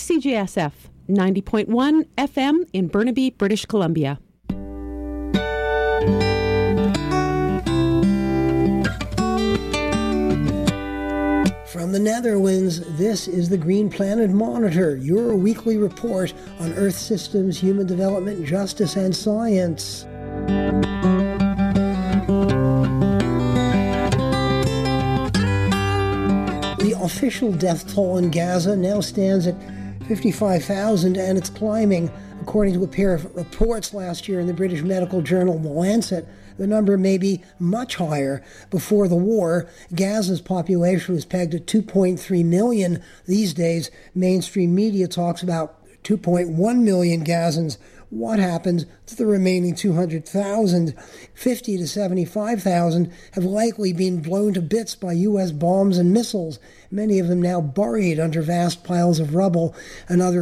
CJSF 90.1 FM in Burnaby, British Columbia. From the Netherlands, this is the Green Planet Monitor, your weekly report on Earth systems, human development, justice, and science. The official death toll in Gaza now stands at 55,000, and it's climbing. According to a pair of reports last year in the British medical journal The Lancet, the number may be much higher. Before the war, Gaza's population was pegged at 2.3 million. These days, mainstream media talks about 2.1 million Gazans. What happens to the remaining 200,000? 50 to 75,000 have likely been blown to bits by U.S. bombs and missiles, many of them now buried under vast piles of rubble. Another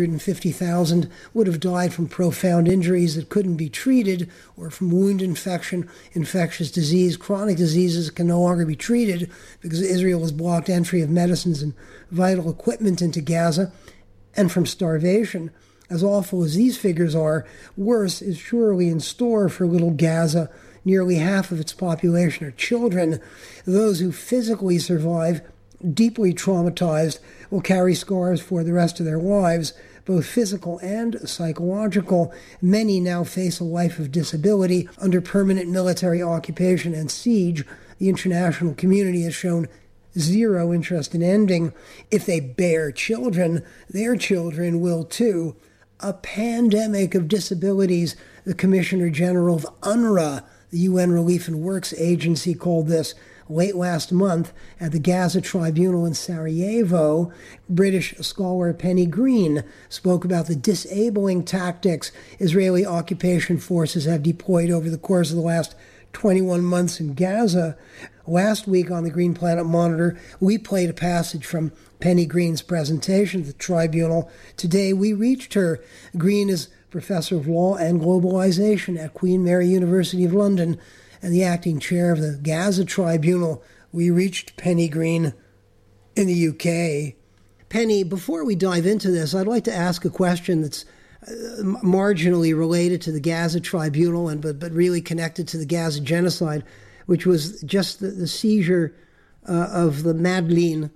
150,000 would have died from profound injuries that couldn't be treated, or from wound infection, infectious disease, chronic diseases that can no longer be treated because Israel has blocked entry of medicines and vital equipment into Gaza, and from starvation. As awful as these figures are, worse is surely in store for little Gaza. Nearly half of its population are children. Those who physically survive, deeply traumatized, will carry scars for the rest of their lives, both physical and psychological. Many now face a life of disability under permanent military occupation and siege. The international community has shown zero interest in ending. If they bear children, their children will too. A pandemic of disabilities, the Commissioner General of UNRWA, the UN Relief and Works Agency, called this late last month at the Gaza Tribunal in Sarajevo. British scholar Penny Green spoke about the disabling tactics Israeli occupation forces have deployed over the course of the last 21 months in Gaza. Last week on the Green Planet Monitor, we played a passage from Penny Green's presentation at the tribunal. Today, we reached her. Green is Professor of Law and Globalization at Queen Mary University of London and the acting chair of the Gaza Tribunal. We reached Penny Green in the UK. Penny, before we dive into this, I'd like to ask a question that's marginally related to the Gaza Tribunal, but really connected to the Gaza genocide, which was just the seizure of the Madeleine,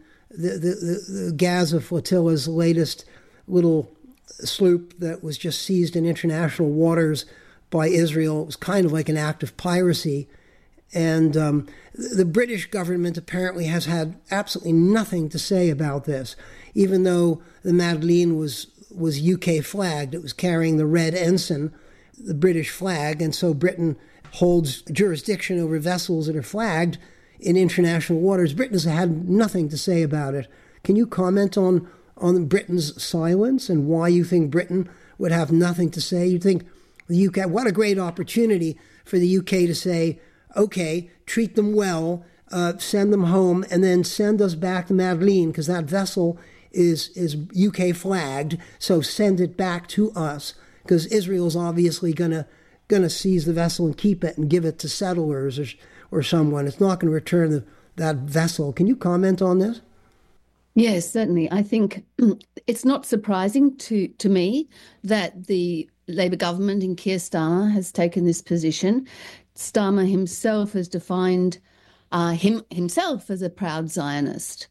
the Gaza flotilla's latest little sloop that was just seized in international waters by Israel. It was kind of like an act of piracy. And the British government apparently has had absolutely nothing to say about this, even though the Madeleine was UK flagged. It was carrying the red ensign, the British flag, and so Britain holds jurisdiction over vessels that are flagged in international waters. Britain has had nothing to say about it. Can you comment on Britain's silence and why you think Britain would have nothing to say? You think the UK, what a great opportunity for the UK to say, okay, treat them well, send them home, and then send us back the Madeleine, because that vessel is UK flagged, so send it back to us, because Israel's obviously going to seize the vessel and keep it and give it to settlers or someone. It's not going to return that vessel. Can you comment on this? Yes, certainly. I think it's not surprising to me that the Labour government in Keir Starmer has taken this position. Starmer himself has defined himself as a proud Zionist,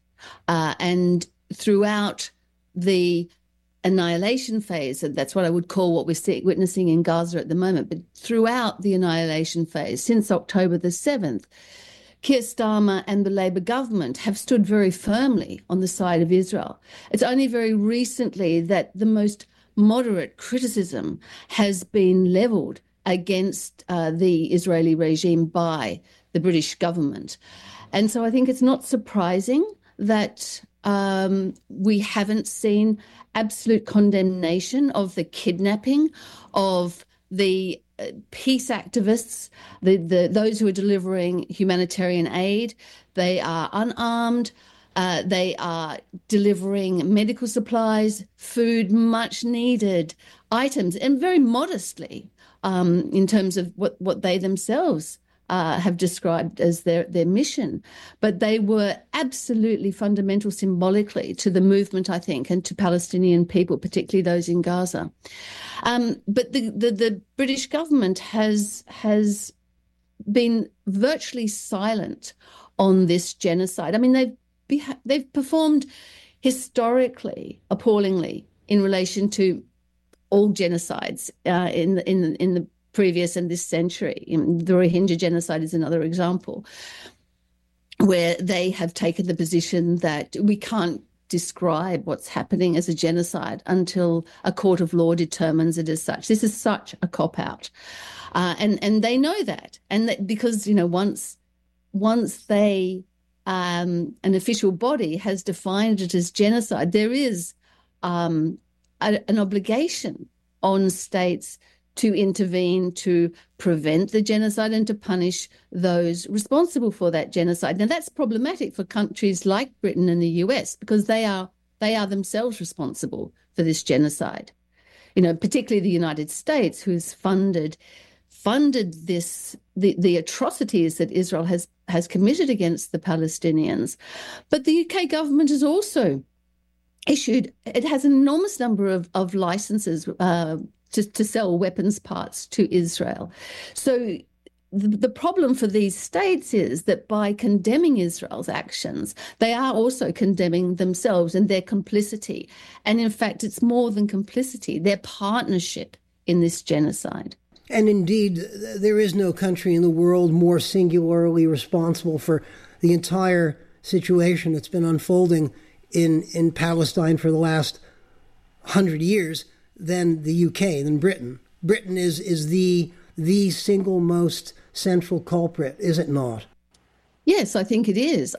and throughout the annihilation phase, and that's what I would call what we're witnessing in Gaza at the moment, but throughout the annihilation phase, since October the 7th, Keir Starmer and the Labour government have stood very firmly on the side of Israel. It's only very recently that the most moderate criticism has been levelled against the Israeli regime by the British government. And so I think it's not surprising that we haven't seen absolute condemnation of the kidnapping of the peace activists, those who are delivering humanitarian aid. They are unarmed. They are delivering medical supplies, food, much needed items, and very modestly in terms of what they themselves have described as their mission. But they were absolutely fundamental symbolically to the movement, I think, and to Palestinian people, particularly those in Gaza. But the British government has been virtually silent on this genocide. I mean, they've performed historically appallingly in relation to all genocides in the previous and this century. The Rohingya genocide is another example, where they have taken the position that we can't describe what's happening as a genocide until a court of law determines it as such. This is such a cop-out. And they know that. And that because, once they, an official body has defined it as genocide, there is an obligation on states to intervene, to prevent the genocide and to punish those responsible for that genocide. Now, that's problematic for countries like Britain and the US because they are themselves responsible for this genocide. Particularly the United States, who's funded this the atrocities that Israel has committed against the Palestinians. But the UK government has also it has an enormous number of licenses to sell weapons parts to Israel. So the problem for these states is that by condemning Israel's actions, they are also condemning themselves and their complicity. And in fact, it's more than complicity, their partnership in this genocide. And indeed, there is no country in the world more singularly responsible for the entire situation that's been unfolding in Palestine for the last 100 years than the UK, than Britain. Britain is the single most central culprit, is it not? Yes, I think it is.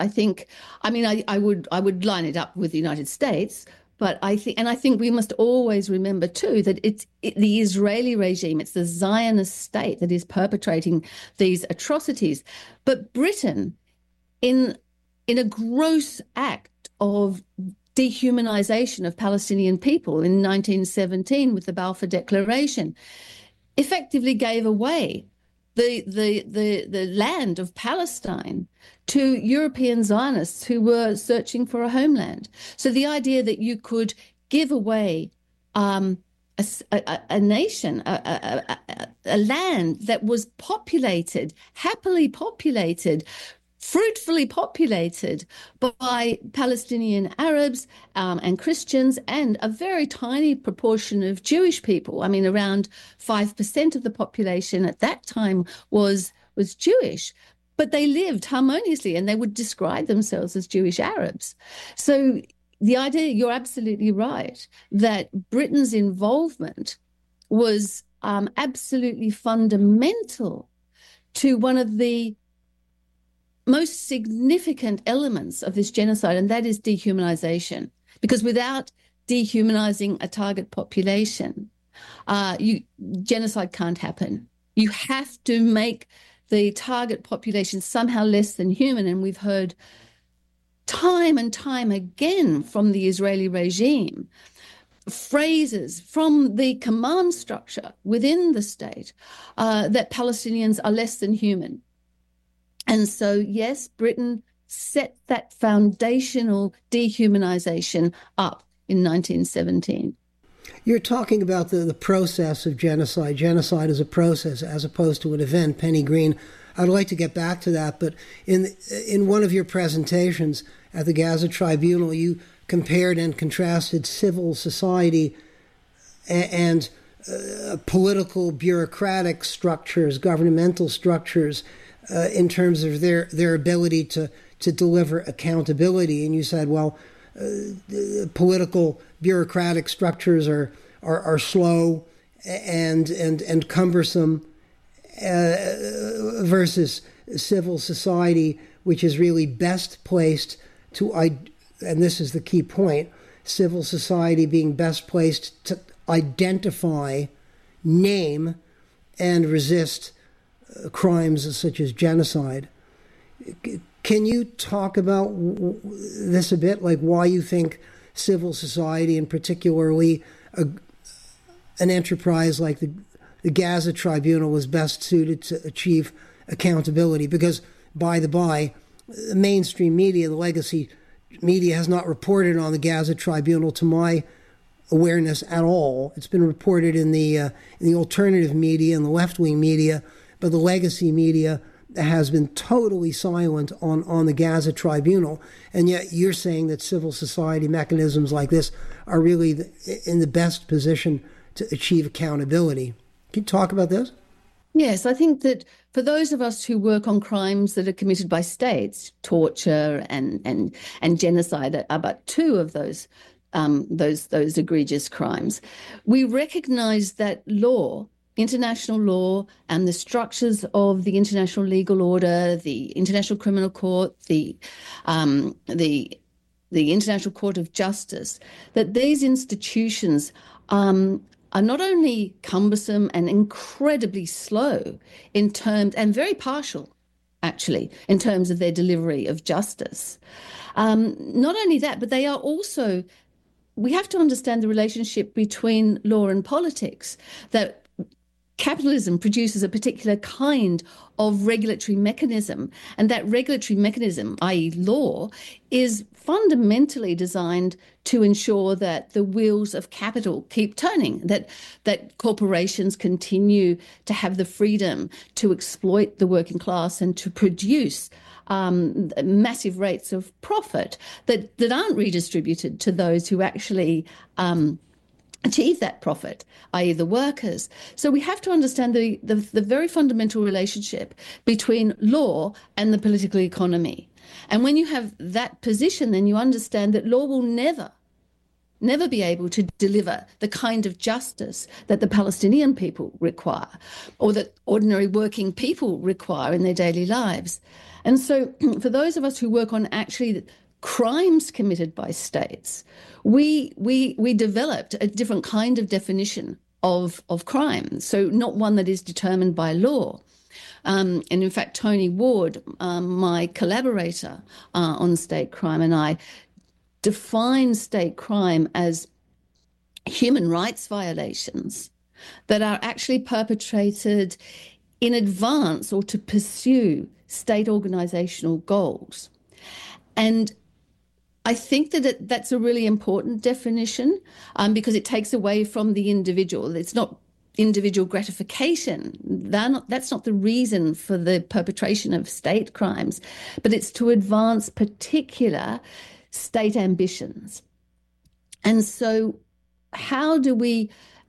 I would line it up with the United States, but I think we must always remember too that it's the Israeli regime, it's the Zionist state that is perpetrating these atrocities. But Britain, in a gross act of dehumanization of Palestinian people in 1917 with the Balfour Declaration, effectively gave away the land of Palestine to European Zionists who were searching for a homeland. So the idea that you could give away a nation, a land that was populated, happily populated, fruitfully populated by Palestinian Arabs and Christians and a very tiny proportion of Jewish people. I mean, around 5% of the population at that time was Jewish, but they lived harmoniously and they would describe themselves as Jewish Arabs. So the idea, you're absolutely right, that Britain's involvement was absolutely fundamental to one of the most significant elements of this genocide, and that is dehumanization. Because without dehumanizing a target population, genocide can't happen. You have to make the target population somehow less than human, and we've heard time and time again from the Israeli regime phrases from the command structure within the state that Palestinians are less than human. And so, yes, Britain set that foundational dehumanization up in 1917. You're talking about the process of genocide. Genocide is a process as opposed to an event. Penny Green, I'd like to get back to that, but in one of your presentations at the Gaza Tribunal, you compared and contrasted civil society and political bureaucratic structures, governmental structures, in terms of their ability to deliver accountability. And you said, well, political bureaucratic structures are slow and cumbersome versus civil society, which is really best placed to, and this is the key point, civil society being best placed to identify, name, and resist crimes such as genocide. Can you talk about this a bit, like why you think civil society, and particularly an enterprise like the Gaza Tribunal, was best suited to achieve accountability? Because, by the by, the mainstream media, the legacy media, has not reported on the Gaza Tribunal to my awareness at all. It's been reported in the alternative media and the left-wing media, but the legacy media has been totally silent on the Gaza Tribunal. And yet you're saying that civil society mechanisms like this are really in the best position to achieve accountability. Can you talk about this? Yes, I think that for those of us who work on crimes that are committed by states, torture and genocide are but two of those egregious crimes, we recognize that law, international law, and the structures of the international legal order, the International Criminal Court, the International Court of Justice, that these institutions are not only cumbersome and incredibly slow in terms, and very partial, actually, in terms of their delivery of justice. Not only that, but they are also, we have to understand the relationship between law and politics, that capitalism produces a particular kind of regulatory mechanism, and that regulatory mechanism, i.e. law, is fundamentally designed to ensure that the wheels of capital keep turning, that corporations continue to have the freedom to exploit the working class and to produce massive rates of profit that aren't redistributed to those who actually achieve that profit, i.e. the workers. So we have to understand the very fundamental relationship between law and the political economy. And when you have that position, then you understand that law will never be able to deliver the kind of justice that the Palestinian people require, or that ordinary working people require in their daily lives. And so for those of us who work on actually crimes committed by states, we developed a different kind of definition of crime, so not one that is determined by law. And in fact, Tony Ward, my collaborator on state crime, and I define state crime as human rights violations that are actually perpetrated in advance or to pursue state organizational goals. And I think that that's a really important definition because it takes away from the individual. It's not individual gratification. That's not the reason for the perpetration of state crimes, but it's to advance particular state ambitions. And so how do we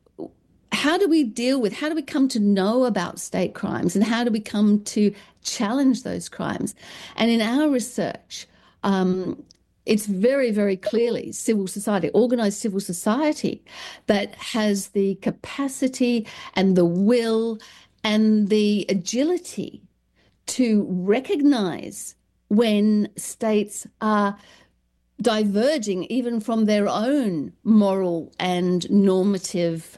come to know about state crimes, and how do we come to challenge those crimes? And in our research, it's very, very clearly civil society, organized civil society, that has the capacity and the will and the agility to recognize when states are diverging even from their own moral and normative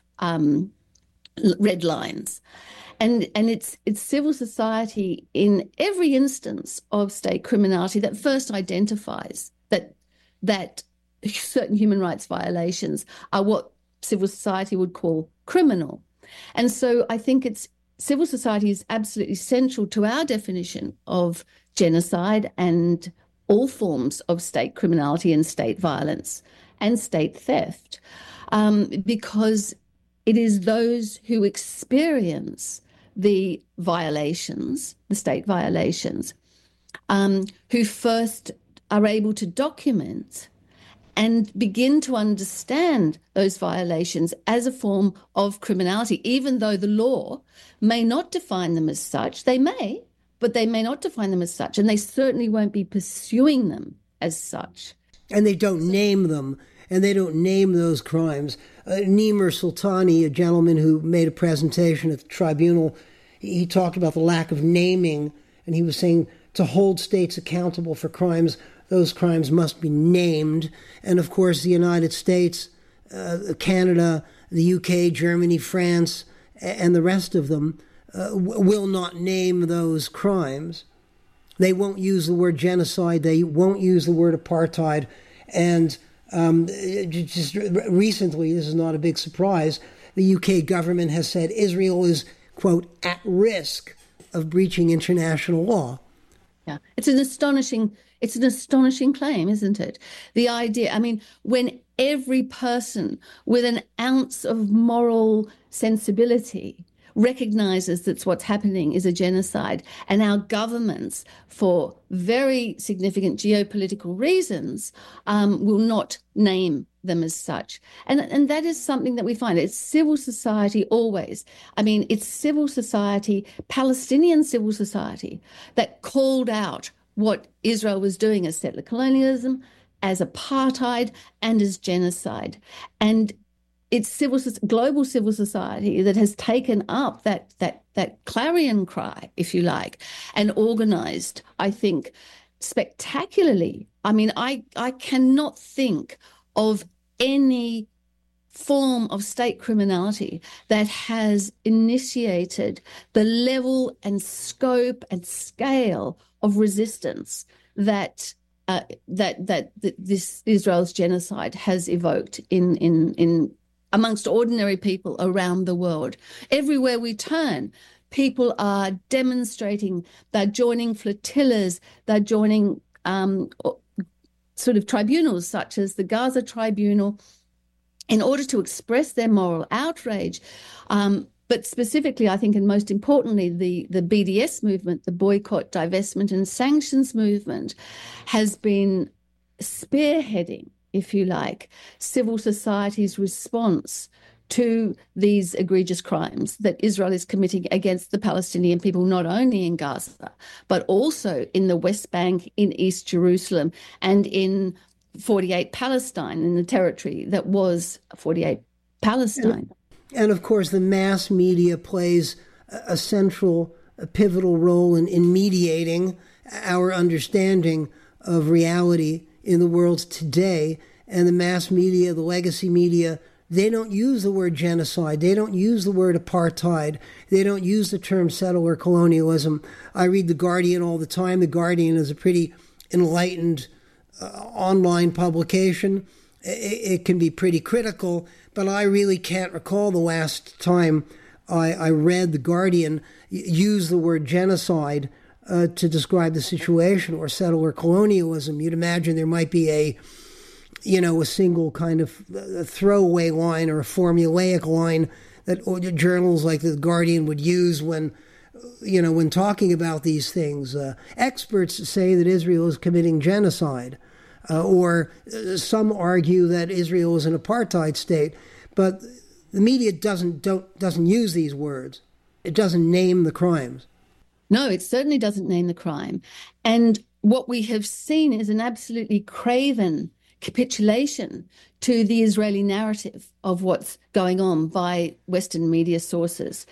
red lines. And it's civil society in every instance of state criminality that first identifies that certain human rights violations are what civil society would call criminal. And so I think civil society is absolutely central to our definition of genocide and all forms of state criminality and state violence and state theft, because it is those who experience the violations, the state violations, who first are able to document and begin to understand those violations as a form of criminality, even though the law may not define them as such. They may, but they may not define them as such, and they certainly won't be pursuing them as such. And they don't name them, and they don't name those crimes. Nimer Sultani, a gentleman who made a presentation at the tribunal, he talked about the lack of naming, and he was saying to hold states accountable for crimes, those crimes must be named. And of course, the United States, Canada, the UK, Germany, France, and the rest of them will not name those crimes. They won't use the word genocide. They won't use the word apartheid. And just recently, this is not a big surprise, the UK government has said Israel is, quote, at risk of breaching international law. Yeah, it's an astonishing claim, isn't it? The idea, I mean, when every person with an ounce of moral sensibility recognizes that what's happening is a genocide, and our governments, for very significant geopolitical reasons, will not name them as such. And that is something that we find. It's civil society always. I mean, it's civil society, Palestinian civil society, that called out what Israel was doing as settler colonialism, as apartheid, and as genocide. And it's global civil society that has taken up that clarion cry, if you like, and organised, I think, spectacularly. I mean, I cannot think of any form of state criminality that has initiated the level and scope and scale of resistance that this Israel's genocide has evoked in amongst ordinary people around the world. Everywhere we turn, people are demonstrating, they're joining flotillas, they're joining sort of tribunals such as the Gaza Tribunal in order to express their moral outrage. But specifically, I think, and most importantly, the BDS movement, the Boycott, Divestment and Sanctions movement, has been spearheading, if you like, civil society's response to these egregious crimes that Israel is committing against the Palestinian people, not only in Gaza, but also in the West Bank, in East Jerusalem, and in 48 Palestine, in the territory that was 48 Palestine. And of course, the mass media plays a central, a pivotal role in mediating our understanding of reality in the world today. And the mass media, the legacy media, they don't use the word genocide. They don't use the word apartheid. They don't use the term settler colonialism. I read The Guardian all the time. The Guardian is a pretty enlightened online publication. It can be pretty critical, but I really can't recall the last time I read The Guardian use the word genocide to describe the situation, or settler colonialism. You'd imagine there might be a single kind of throwaway line or a formulaic line that journals like The Guardian would use when talking about these things. Experts say that Israel is committing genocide, or some argue that Israel is an apartheid state, but the media doesn't use these words. It doesn't name the crimes. No, it certainly doesn't name the crime. And what we have seen is an absolutely craven capitulation to the Israeli narrative of what's going on by Western media sources.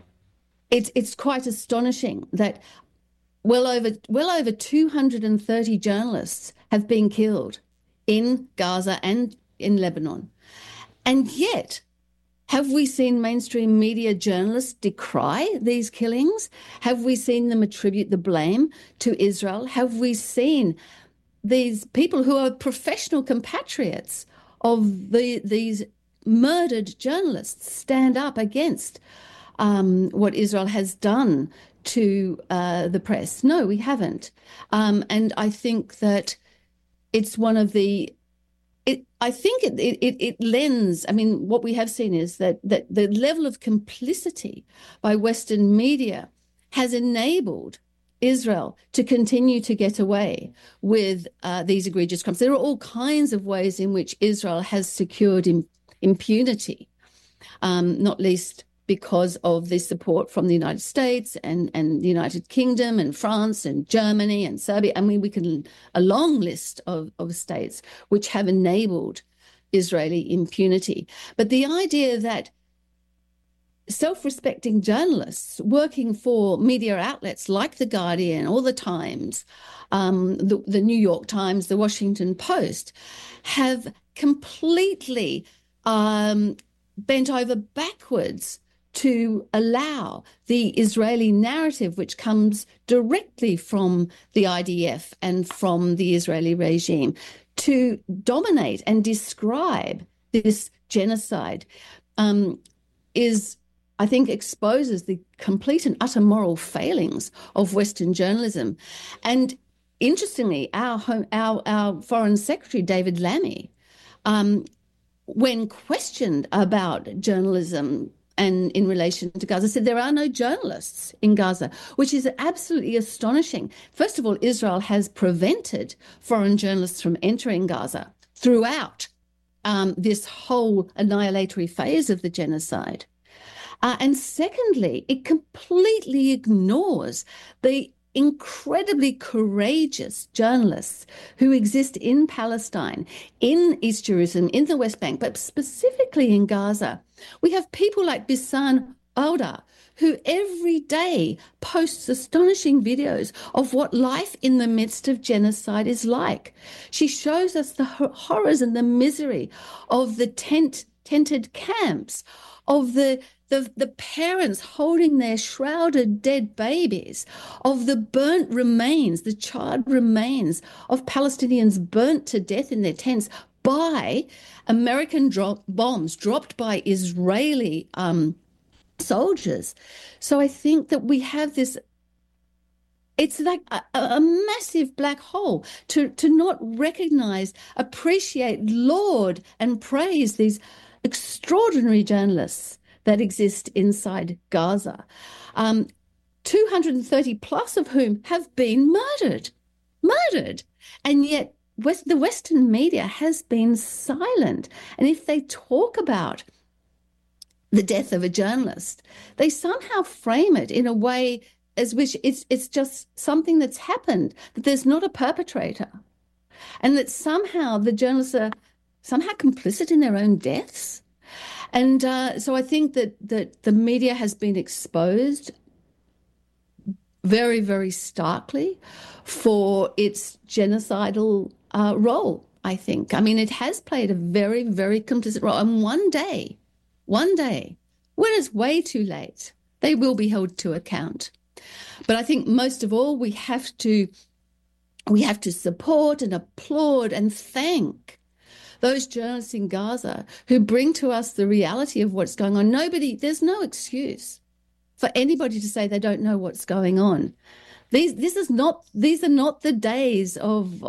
It's quite astonishing that well over 230 journalists have been killed in Gaza and in Lebanon. And yet, have we seen mainstream media journalists decry these killings? Have we seen them attribute the blame to Israel? Have we seen these people who are professional compatriots of these murdered journalists stand up against what Israel has done to the press? No, we haven't. And I think that it's one of the it lends, I mean, what we have seen is that the level of complicity by Western media has enabled Israel to continue to get away with these egregious crimes. There are all kinds of ways in which Israel has secured impunity, not least because of the support from the United States and the United Kingdom and France and Germany and Serbia. I mean, a long list of states which have enabled Israeli impunity. But the idea that self-respecting journalists working for media outlets like The Guardian or The Times, the New York Times, The Washington Post, have completely bent over backwards to allow the Israeli narrative, which comes directly from the IDF and from the Israeli regime, to dominate and describe this genocide, is, I think, exposes the complete and utter moral failings of Western journalism. And interestingly, our Foreign Secretary, David Lammy, when questioned about journalism and in relation to Gaza, said there are no journalists in Gaza, which is absolutely astonishing. First of all, Israel has prevented foreign journalists from entering Gaza throughout this whole annihilatory phase of the genocide. And secondly, it completely ignores the incredibly courageous journalists who exist in Palestine, in East Jerusalem, in the West Bank, but specifically in Gaza. We have people like Bisan Auda, who every day posts astonishing videos of what life in the midst of genocide is like. She shows us the horrors and the misery of the tented camps, of the parents holding their shrouded dead babies, of the burnt remains, the charred remains of Palestinians burnt to death in their tents by American bombs dropped by Israeli soldiers. So I think that we have this, it's like a massive black hole to not recognize, appreciate, laud and praise these extraordinary journalists that exist inside Gaza, 230 plus of whom have been murdered. And yet the Western media has been silent. And if they talk about the death of a journalist, they somehow frame it in a way as which it's just something that's happened, that there's not a perpetrator, and that somehow the journalists are somehow complicit in their own deaths. And so I think that the media has been exposed very, very starkly for its genocidal role, I think. I mean, it has played a very, very complicit role. And one day, when it's way too late, they will be held to account. But I think most of all, we have to support and applaud and thank those journalists in Gaza who bring to us the reality of what's going on. There's no excuse for anybody to say they don't know what's going on. These are not the days of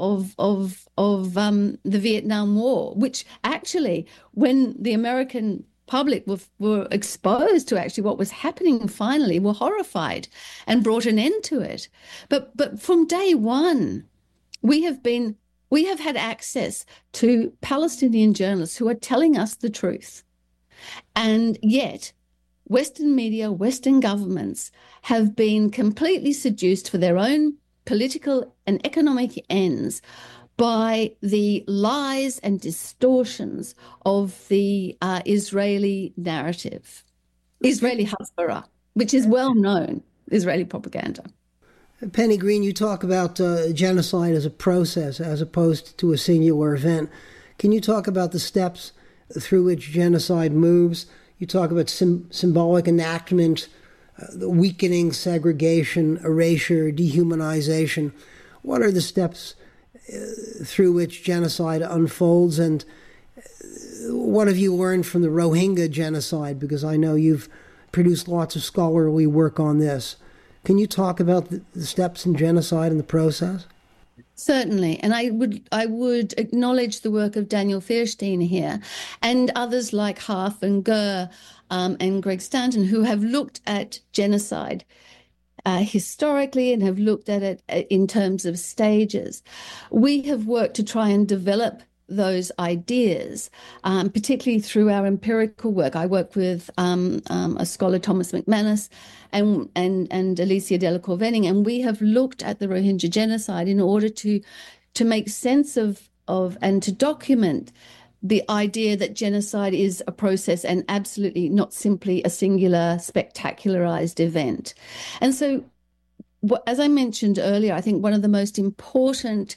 the Vietnam War, which actually, when the American public were exposed to actually what was happening, finally were horrified and brought an end to it. But from day one, we have had access to Palestinian journalists who are telling us the truth. And yet, Western media, Western governments have been completely seduced for their own political and economic ends by the lies and distortions of the Israeli narrative, Israeli Hasbara, which is well known, Israeli propaganda. Penny Green, you talk about genocide as a process as opposed to a singular event. Can you talk about the steps through which genocide moves? You talk about symbolic enactment, the weakening, segregation, erasure, dehumanization. What are the steps through which genocide unfolds, and what have you learned from the Rohingya genocide? Because I know you've produced lots of scholarly work on this. Can you talk about the steps in genocide and the process? Certainly, and I would acknowledge the work of Daniel Fierstein here and others like Harf and Gurr and Greg Stanton, who have looked at genocide historically and have looked at it in terms of stages. We have worked to try and develop those ideas, particularly through our empirical work. I work with a scholar, Thomas McManus, and Alicia Delacour-Venning, and we have looked at the Rohingya genocide in order to make sense of and to document the idea that genocide is a process and absolutely not simply a singular, spectacularized event. And so, as I mentioned earlier, I think one of the most important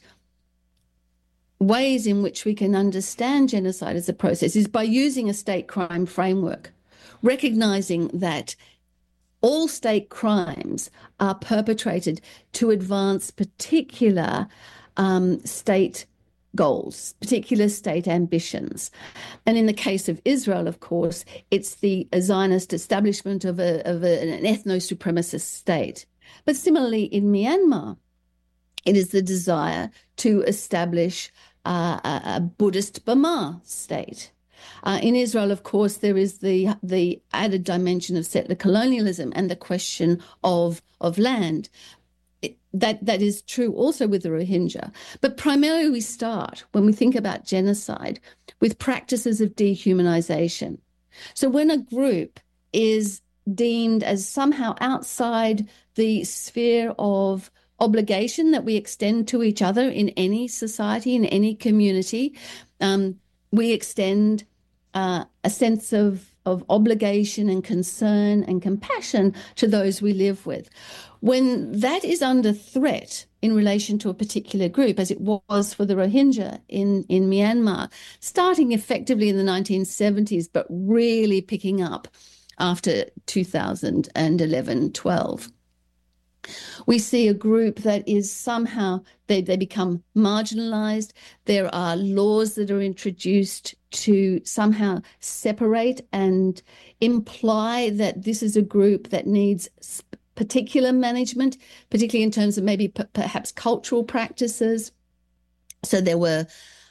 ways in which we can understand genocide as a process is by using a state crime framework, recognizing that all state crimes are perpetrated to advance particular state goals, particular state ambitions. And in the case of Israel, of course, it's the Zionist establishment of an ethno-supremacist state. But similarly in Myanmar, it is the desire to establish a Buddhist Burma state. In Israel, of course, there is the added dimension of settler colonialism and the question of land. That is true also with the Rohingya. But primarily we start, when we think about genocide, with practices of dehumanization. So when a group is deemed as somehow outside the sphere of obligation that we extend to each other in any society, in any community, we extend a sense of obligation and concern and compassion to those we live with. When that is under threat in relation to a particular group, as it was for the Rohingya in Myanmar, starting effectively in the 1970s, but really picking up after 2011-12. We see a group that is somehow, they become marginalized. There are laws that are introduced to somehow separate and imply that this is a group that needs particular management, particularly in terms of maybe perhaps cultural practices. So there were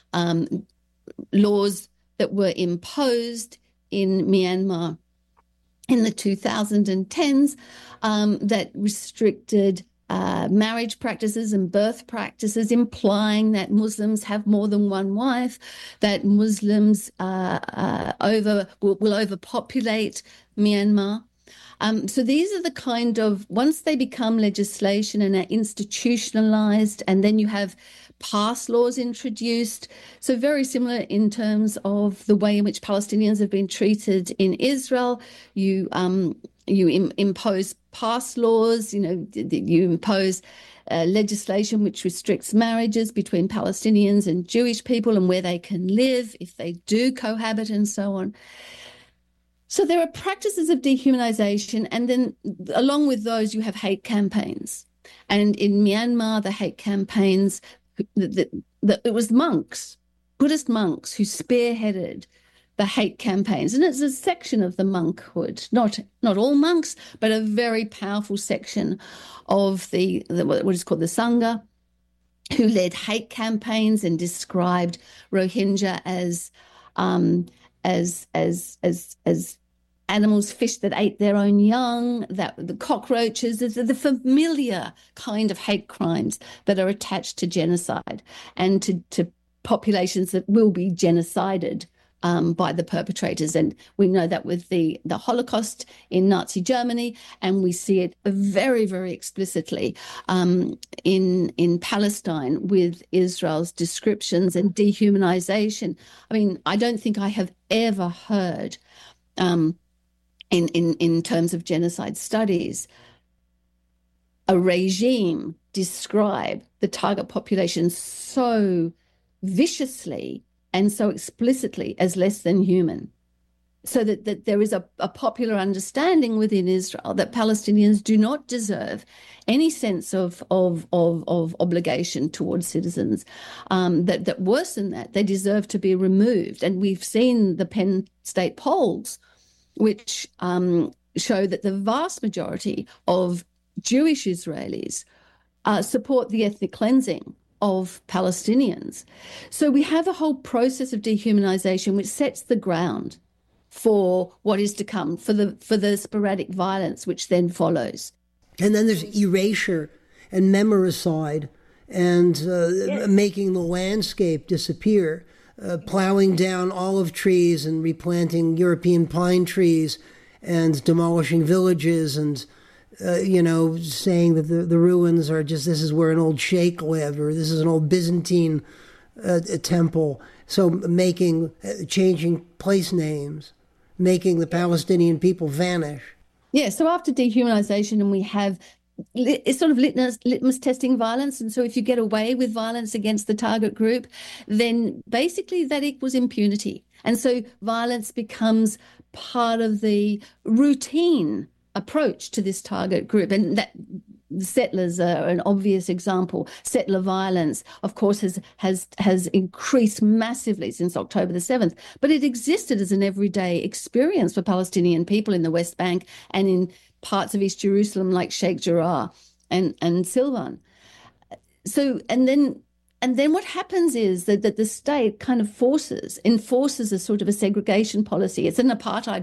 laws that were imposed in Myanmar in the 2010s that restricted marriage practices and birth practices, implying that Muslims have more than one wife, that Muslims will overpopulate Myanmar. So these are the kind of, once they become legislation and are institutionalized, and then you have pass laws introduced. So very similar in terms of the way in which Palestinians have been treated in Israel. You impose pass laws, you impose legislation which restricts marriages between Palestinians and Jewish people and where they can live if they do cohabit and so on. So there are practices of dehumanization, and then along with those you have hate campaigns. And in Myanmar, the hate campaigns, it was monks, Buddhist monks, who spearheaded the hate campaigns. And it's a section of the monkhood, not all monks, but a very powerful section of the what is called the Sangha, who led hate campaigns and described Rohingya as animals, fish that ate their own young, that the cockroaches, the familiar kind of hate crimes that are attached to genocide and to populations that will be genocided by the perpetrators. And we know that with the Holocaust in Nazi Germany, and we see it very, very explicitly in Palestine with Israel's descriptions and dehumanization. I mean, I don't think I have ever heard in terms of genocide studies, a regime describe the target population so viciously and so explicitly as less than human. So that there is a popular understanding within Israel that Palestinians do not deserve any sense of obligation towards citizens, that worse than that, they deserve to be removed. And we've seen the Penn State polls, which show that the vast majority of Jewish Israelis support the ethnic cleansing of Palestinians. So we have a whole process of dehumanization which sets the ground for what is to come, for the sporadic violence which then follows. And then there's erasure and memoricide and making the landscape disappear. Plowing down olive trees and replanting European pine trees and demolishing villages and, saying that the ruins are just, this is where an old sheikh lived, or this is an old Byzantine temple. So changing place names, making the Palestinian people vanish. Yeah, so after dehumanization, and we have it's sort of litmus testing violence. And so if you get away with violence against the target group, then basically that equals impunity. And so violence becomes part of the routine approach to this target group. And settlers are an obvious example. Settler violence, of course, has increased massively since October the 7th, but it existed as an everyday experience for Palestinian people in the West Bank and in parts of East Jerusalem like Sheikh Jarrah and Silvan. So, and then what happens is that the state kind of enforces a sort of a segregation policy. It's an apartheid